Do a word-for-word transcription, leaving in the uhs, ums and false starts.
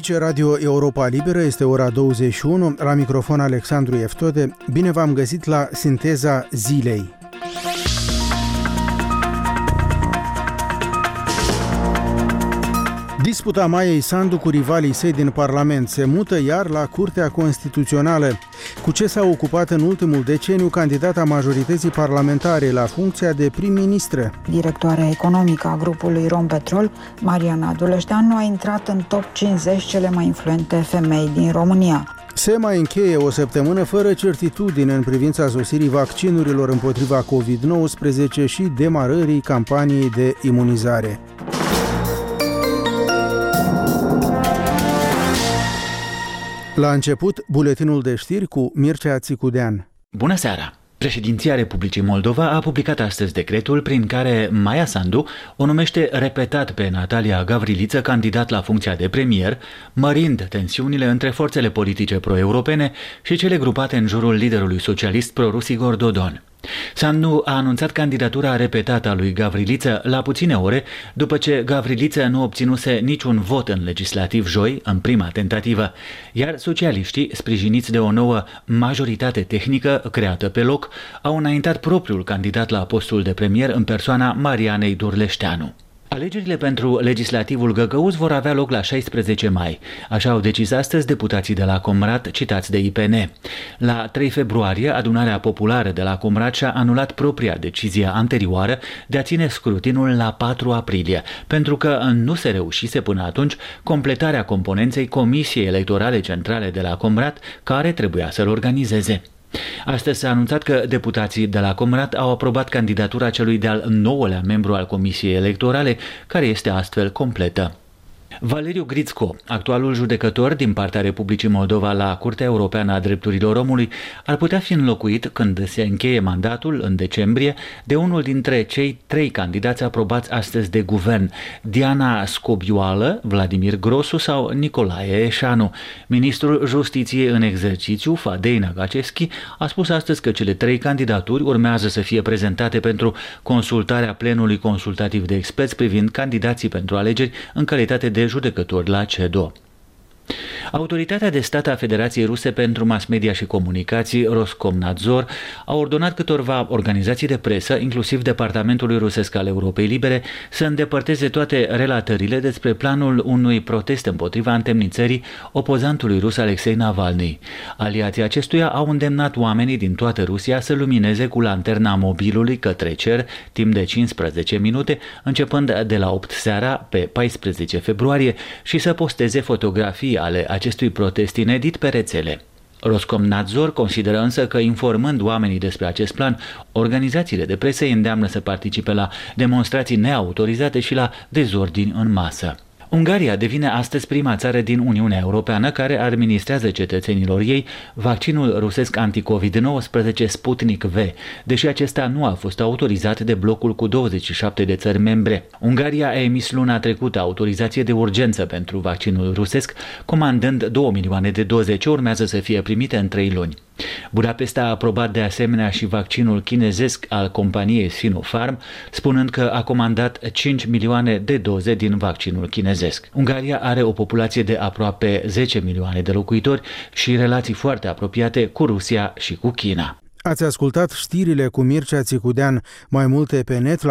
Aici Radio Europa Liberă, este ora douăzeci și unu, la microfon Alexandru Eftode. Bine v-am găsit la Sinteza Zilei. Disputa Maiei Sandu cu rivalii săi din Parlament se mută iar la Curtea Constituțională. Cu ce s-a ocupat în ultimul deceniu candidata majorității parlamentare la funcția de prim-ministră? Directoarea economică a grupului Rompetrol, Mariana Duleșteanu, a intrat în top cincizeci cele mai influente femei din România. Se mai încheie o săptămână fără certitudine în privința sosirii vaccinurilor împotriva covid nouăsprezece și demarării campaniei de imunizare. La început, buletinul de știri cu Mircea Țicudean. Bună seara! Președinția Republicii Moldova a publicat astăzi decretul prin care Maia Sandu o numește repetat pe Natalia Gavriliță candidat la funcția de premier, mărind tensiunile între forțele politice pro-europene și cele grupate în jurul liderului socialist prorus Igor Dodon. Sandu a anunțat candidatura repetată a lui Gavriliță la puține ore după ce Gavriliță nu obținuse niciun vot în legislativ joi, în prima tentativă, iar socialiștii, sprijiniți de o nouă majoritate tehnică creată pe loc, au înaintat propriul candidat la postul de premier în persoana Marianei Durleșteanu. Alegerile pentru legislativul găgăuz vor avea loc la șaisprezece mai. Așa au decis astăzi deputații de la Comrat, citați de I P N. La trei februarie, adunarea populară de la Comrat și-a anulat propria decizie anterioară de a ține scrutinul la patru aprilie, pentru că nu se reușise până atunci completarea componenței Comisiei Electorale Centrale de la Comrat, care trebuia să-l organizeze. Astăzi s-a anunțat că deputații de la Comrat au aprobat candidatura celui de-al nouălea membru al Comisiei Electorale, care este astfel completă. Valeriu Grițco, actualul judecător din partea Republicii Moldova la Curtea Europeană a Drepturilor Omului, ar putea fi înlocuit, când se încheie mandatul, în decembrie, de unul dintre cei trei candidați aprobați astăzi de guvern, Diana Scobioală, Vladimir Grosu sau Nicolae Eșanu. Ministrul Justiției în exercițiu, Fadei Nagaceschi, a spus astăzi că cele trei candidaturi urmează să fie prezentate pentru consultarea plenului consultativ de experți privind candidații pentru alegeri în calitate de judecători la C E D O. Autoritatea de stat a Federației Ruse pentru Mass Media și Comunicații, Roskomnadzor, a ordonat câtorva organizații de presă, inclusiv Departamentului Rusesc al Europei Libere, să îndepărteze toate relatările despre planul unui protest împotriva întemnițării opozantului rus Alexei Navalny. Aliații acestuia au îndemnat oamenii din toată Rusia să lumineze cu lanterna mobilului către cer timp de cincisprezece minute, începând de la opt seara pe paisprezece februarie, și să posteze fotografii ale acestui protest inedit pe rețele. Roskomnadzor consideră însă că, informând oamenii despre acest plan, organizațiile de presă îi îndeamnă să participe la demonstrații neautorizate și la dezordini în masă. Ungaria devine astăzi prima țară din Uniunea Europeană care administrează cetățenilor ei vaccinul rusesc anti-covid nouăsprezece Sputnik V, deși acesta nu a fost autorizat de blocul cu douăzeci și șapte de țări membre. Ungaria a emis luna trecută autorizație de urgență pentru vaccinul rusesc, comandând două milioane de doze ce urmează să fie primite în trei luni. Budapesta a aprobat de asemenea și vaccinul chinezesc al companiei Sinopharm, spunând că a comandat cinci milioane de doze din vaccinul chinezesc. Ungaria are o populație de aproape zece milioane de locuitori și relații foarte apropiate cu Rusia și cu China. Ați ascultat știrile cu Mircea Țicudean. Mai multe pe net la